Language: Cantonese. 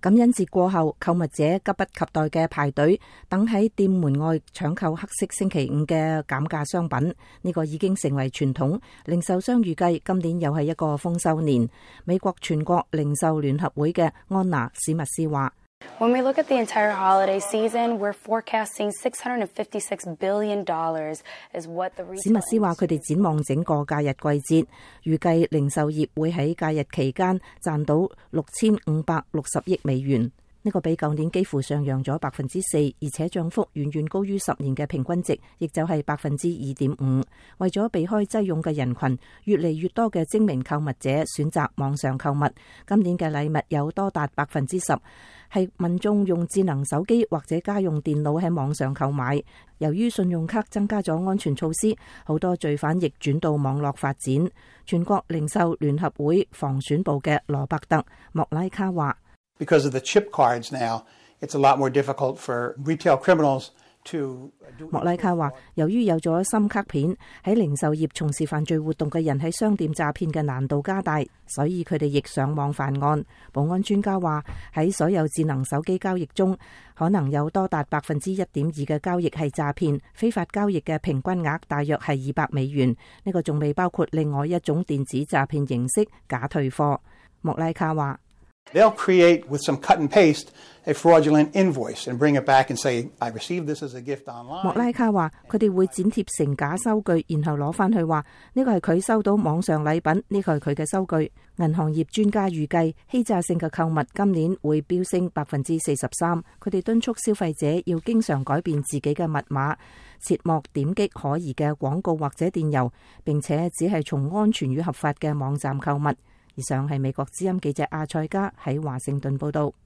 感恩節過後，購物者急不及待嘅排隊等喺店門外搶購黑色星期五嘅減價商品，呢個已經成為傳統。零售商預計今年又係一個豐收年。美國全國零售聯合會嘅安娜史密斯話 ：When we look at the entire holiday season, we're forecasting $656 billion is what the retail. 史密斯話佢哋展望整個假日季節，預計零售業會喺假日期間賺到6560億美元。呢個比舊年幾乎上揚咗4%，而且漲幅遠遠高於10年嘅平均值，亦就係2.5%。為咗避開擠擁嘅人群，越嚟越多嘅精明購物者選擇網上購物。今年嘅禮物有多達10%係民眾用智能手機或者家用電腦喺網上購買。由於信用卡增加咗安全措施，好多罪犯亦轉到網絡發展。全國零售聯合會防選部嘅羅伯特莫拉卡話 ：Because of the chip cards now, it's a lot more difficult for retail criminals to. 莫拉卡話，由於有咗新卡片，喺零售業從事犯罪活動嘅人喺商店詐騙嘅難度加大，所以佢哋亦上網犯案。保安專家話，喺所有智能手機交易中，可能有多達1.2%嘅交易係詐騙，非法交易嘅平均額大約係200美元。呢個仲未包括另外一種電子詐騙形式假退貨。莫拉卡話 ：They'll create with some cut and paste a fraudulent invoice and bring it back and say, I received this as a gift online. 莫拉卡話：佢哋會剪貼成假收據，然後攞翻去話呢個係佢收到網上禮品，呢個係佢嘅收據。銀行業專家預計欺詐性嘅購物今年會飆升43%。佢哋敦促消費者要經常改變自己嘅密碼，切莫點擊可疑嘅廣告或者電郵，並且只係從安全與合法嘅網站購物。以上係美國之音記者阿塞加喺華盛頓報道。